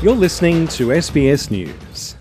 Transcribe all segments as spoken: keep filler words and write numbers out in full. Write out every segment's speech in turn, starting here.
You're listening to S B S News.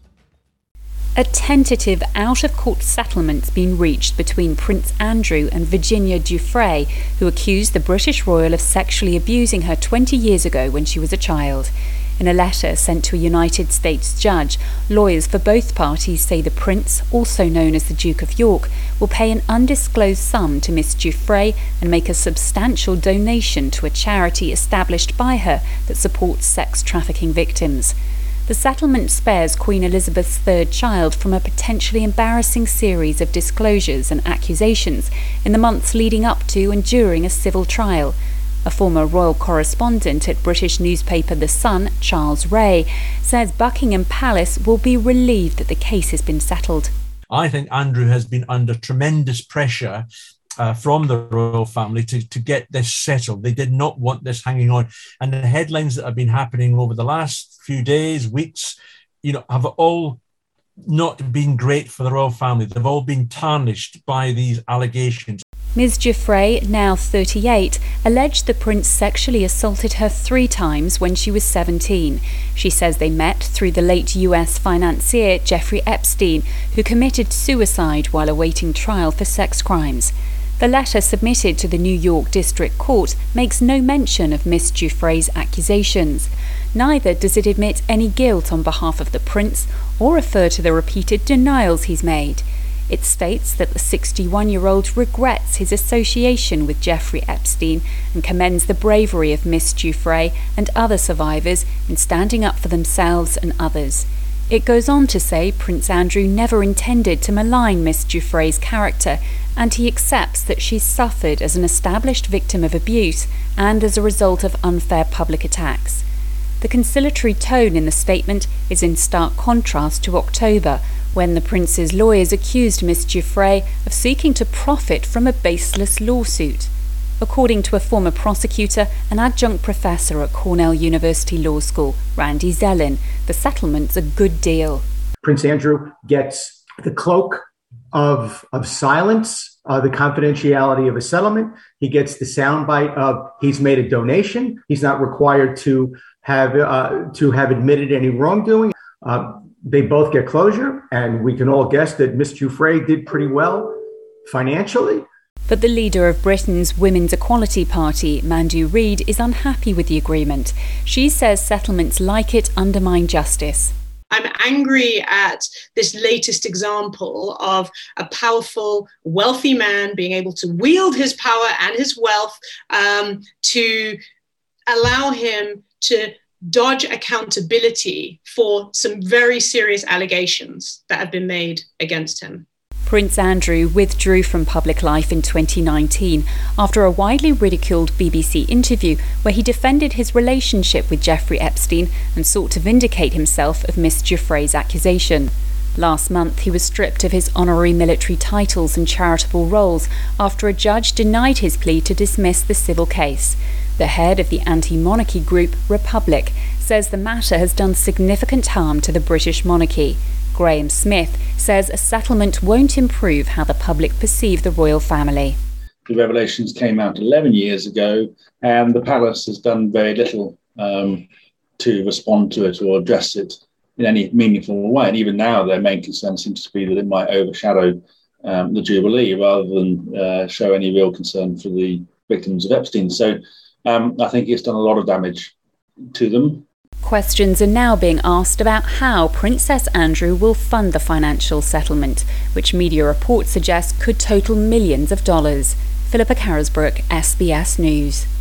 A tentative out-of-court settlement's been reached between Prince Andrew and Virginia Giuffre, who accused the British royal of sexually abusing her twenty years ago when she was a child. In a letter sent to a United States judge, lawyers for both parties say the prince, also known as the Duke of York, will pay an undisclosed sum to Miss Giuffre and make a substantial donation to a charity established by her that supports sex trafficking victims. The settlement spares Queen Elizabeth's third child from a potentially embarrassing series of disclosures and accusations in the months leading up to and during a civil trial. A former royal correspondent at British newspaper The Sun, Charles Ray, says Buckingham Palace will be relieved that the case has been settled. I think Andrew has been under tremendous pressure uh, from the royal family to, to get this settled. They did not want this hanging on. And the headlines that have been happening over the last few days, weeks, you know, have all not been great for the royal family. They've all been tarnished by these allegations. Miz Giuffre, now thirty-eight, alleged the prince sexually assaulted her three times when she was seventeen. She says they met through the late U S financier Jeffrey Epstein, who committed suicide while awaiting trial for sex crimes. The letter submitted to the New York District Court makes no mention of Miss Giuffre's accusations. Neither does it admit any guilt on behalf of the prince or refer to the repeated denials he's made. It states that the sixty-one-year-old regrets his association with Jeffrey Epstein and commends the bravery of Miss Giuffre and other survivors in standing up for themselves and others. It goes on to say Prince Andrew never intended to malign Miss Giuffre's character, and he accepts that she's suffered as an established victim of abuse and as a result of unfair public attacks. The conciliatory tone in the statement is in stark contrast to October, when the prince's lawyers accused Miss Giuffre of seeking to profit from a baseless lawsuit. According to a former prosecutor and adjunct professor at Cornell University Law School, Randy Zellin, the settlement's a good deal. Prince Andrew gets the cloak of, of silence, uh, the confidentiality of a settlement. He gets the soundbite of he's made a donation. He's not required to have uh, to have admitted any wrongdoing. Uh, They both get closure, and we can all guess that Miss Giuffre did pretty well financially. But the leader of Britain's Women's Equality Party, Mandu Reid, is unhappy with the agreement. She says settlements like it undermine justice. I'm angry at this latest example of a powerful, wealthy man being able to wield his power and his wealth um, to allow him to dodge accountability for some very serious allegations that have been made against him. Prince Andrew withdrew from public life in twenty nineteen after a widely ridiculed B B C interview where he defended his relationship with Jeffrey Epstein and sought to vindicate himself of Miss Giuffre's accusation. Last month, he was stripped of his honorary military titles and charitable roles after a judge denied his plea to dismiss the civil case. The head of the anti-monarchy group, Republic, says the matter has done significant harm to the British monarchy. Graham Smith says a settlement won't improve how the public perceive the royal family. The revelations came out eleven years ago, and the palace has done very little um, to respond to it or address it in any meaningful way. And even now, their main concern seems to be that it might overshadow um, the Jubilee rather than uh, show any real concern for the victims of Epstein. So um, I think it's done a lot of damage to them. Questions are now being asked about how Princess Andrew will fund the financial settlement, which media reports suggest could total millions of dollars. Philippa Carisbrook, S B S News.